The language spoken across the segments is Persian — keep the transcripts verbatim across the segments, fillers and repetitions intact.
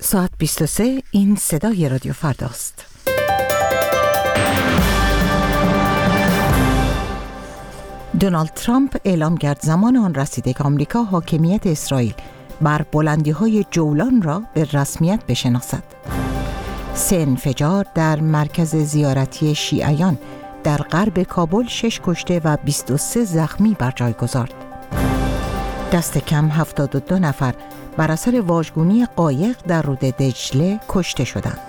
ساعت بیست و سه، این صدای رادیو فرداست. دونالد ترامپ اعلام کرد زمان آن رسیده که آمریکا حاکمیت اسرائیل بر بلندی‌های جولان را به رسمیت بشناسد. سه انفجار در مرکز زیارتی شیعیان در غرب کابل، شش کشته و بیست و سه زخمی بر جای گذارد. دست کم هفتاد و دو نفر بر اثر واژگونی قایق در رود دجله کشته شدند.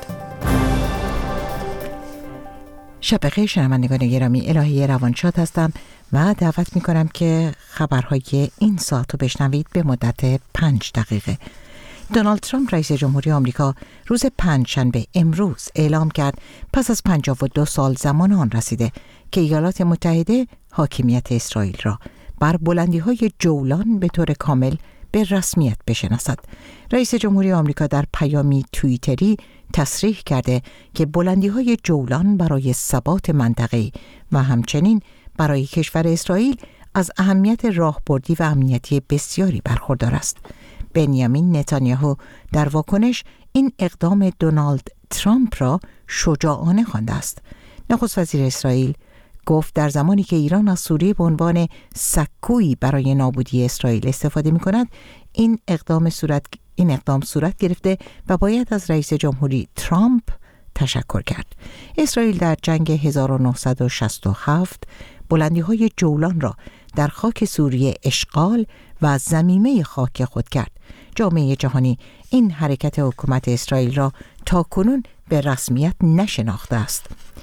شب بخیر شنوندگان گرامی، الهی روانشاد هستم و دعوت می کنم که خبرهای این ساعت رو بشنوید به مدت پنج دقیقه. دونالد ترامپ رئیس جمهوری آمریکا روز پنجشنبه امروز اعلام کرد پس از پنجاه و دو سال زمان آن رسیده که ایالات متحده حاکمیت اسرائیل را بر بلندی‌های جولان به طور کامل به رسمیت بشناسد. رئیس جمهوری آمریکا در پیامی توییتری تصریح کرده که بلندی‌های جولان برای ثبات منطقه‌ای و همچنین برای کشور اسرائیل از اهمیت راهبردی و امنیتی بسیاری برخوردار است. بنیامین نتانیاهو در واکنش این اقدام دونالد ترامپ را شجاعانه خوانده است. نخست وزیر اسرائیل گفت در زمانی که ایران از سوریه به عنوان سکویی برای نابودی اسرائیل استفاده می کند، این اقدام صورت این اقدام صورت گرفته و باید از رئیس جمهوری ترامپ تشکر کرد. اسرائیل در جنگ هزار و نهصد و شصت و هفت بلندی‌های جولان را در خاک سوریه اشغال و ضمیمه خاک خود کرد. جامعه جهانی این حرکت حکومت اسرائیل را تاکنون به رسمیت نشناخته است.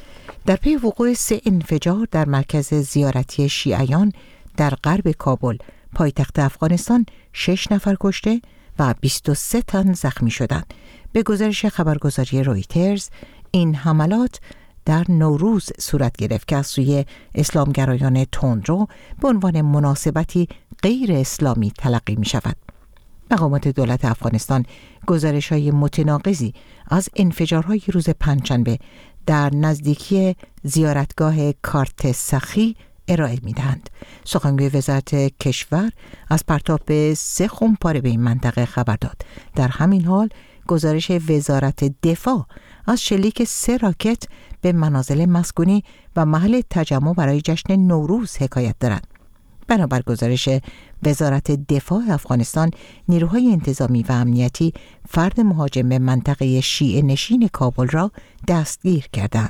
در پی وقوع سه انفجار در مرکز زیارتی شیعیان در غرب کابل، پایتخت افغانستان، شش نفر کشته و بیست و سه تن زخمی شدند. به گزارش خبرگزاری رویترز، این حملات در نوروز صورت گرفت که از سوی اسلامگرایان تندرو به عنوان مناسبتی غیر اسلامی تلقی می شود. مقامات دولت افغانستان گزارش‌های متناقضی از انفجارهای روز پنجشنبه در نزدیکی زیارتگاه کارت سخی ارائه می‌دهند. سخنگوی وزارت کشور از پرتاب سه خمپاره به این منطقه خبر داد. در همین حال گزارش وزارت دفاع از شلیک سه راکت به منازل مسکونی و محل تجمع برای جشن نوروز حکایت دارد. بنابر گزارش وزارت دفاع افغانستان، نیروهای انتظامی و امنیتی فرد مهاجم به منطقه شیعه نشین کابل را دستگیر کردند.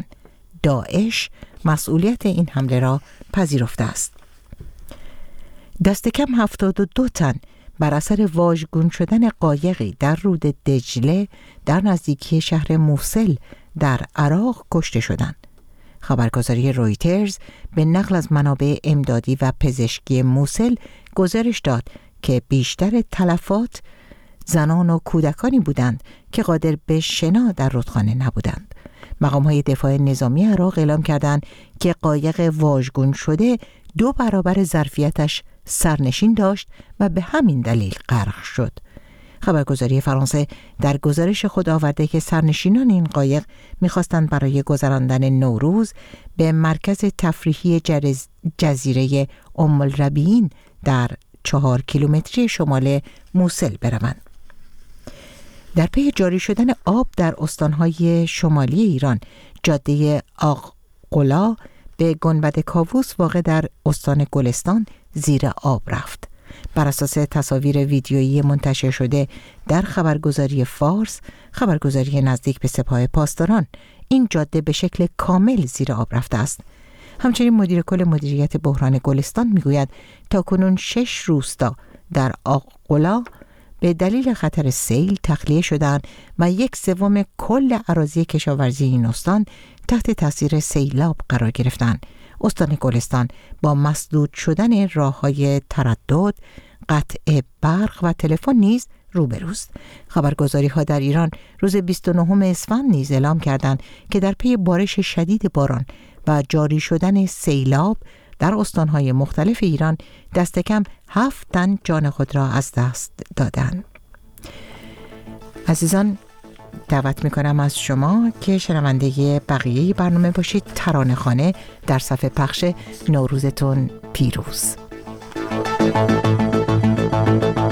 داعش مسئولیت این حمله را پذیرفته است. دست کم هفتاد و دو تن بر اثر واژگون شدن قایقی در رود دجله در نزدیکی شهر موصل در عراق کشته شدند. خبرگزاری رویترز به نقل از منابع امدادی و پزشکی موصل گزارش داد که بیشتر تلفات زنان و کودکانی بودند که قادر به شنا در رودخانه نبودند. مقام‌های دفاع نظامی عراق اعلام کردند که قایق واژگون شده دو برابر ظرفیتش سرنشین داشت و به همین دلیل غرق شد. خبرگزاری فرانسه در گزارش خود آورده که سرنشینان این قایق می‌خواستند برای گذراندن نوروز به مرکز تفریحی جز... جزیره ام الربیعین در چهار کیلومتری شمال موصل بروند. در پی جاری شدن آب در استانهای شمالی ایران، جاده آغقلا به گنبد کاووس واقع در استان گلستان زیر آب رفت. بر اساس تصاویر ویدیویی منتشر شده در خبرگزاری فارس، خبرگزاری نزدیک به سپاه پاسداران، این جاده به شکل کامل زیر آب رفته است. همچنین مدیر کل مدیریت بحران گلستان میگوید تاکنون شش روستا در آغقلا به دلیل خطر سیل تخلیه شدند و یک سوم کل اراضی کشاورزی این استان تحت تاثیر سیلاب قرار گرفتند. استان گلستان با مسدود شدن راه‌های تردد، قطع برق و تلفن نیز روبروست. خبرگزاری‌ها در ایران روز بیست و نهم اسفند نیز اعلام کردند که در پی بارش شدید باران و جاری شدن سیلاب در استان‌های مختلف ایران دست کم هفت تن جان خود را از دست دادند. عزیزان، دعوت میکنم از شما که شنونده بقیه برنامه باشید. ترانه‌خوانه در صفحه پخش. نوروزتون پیروز.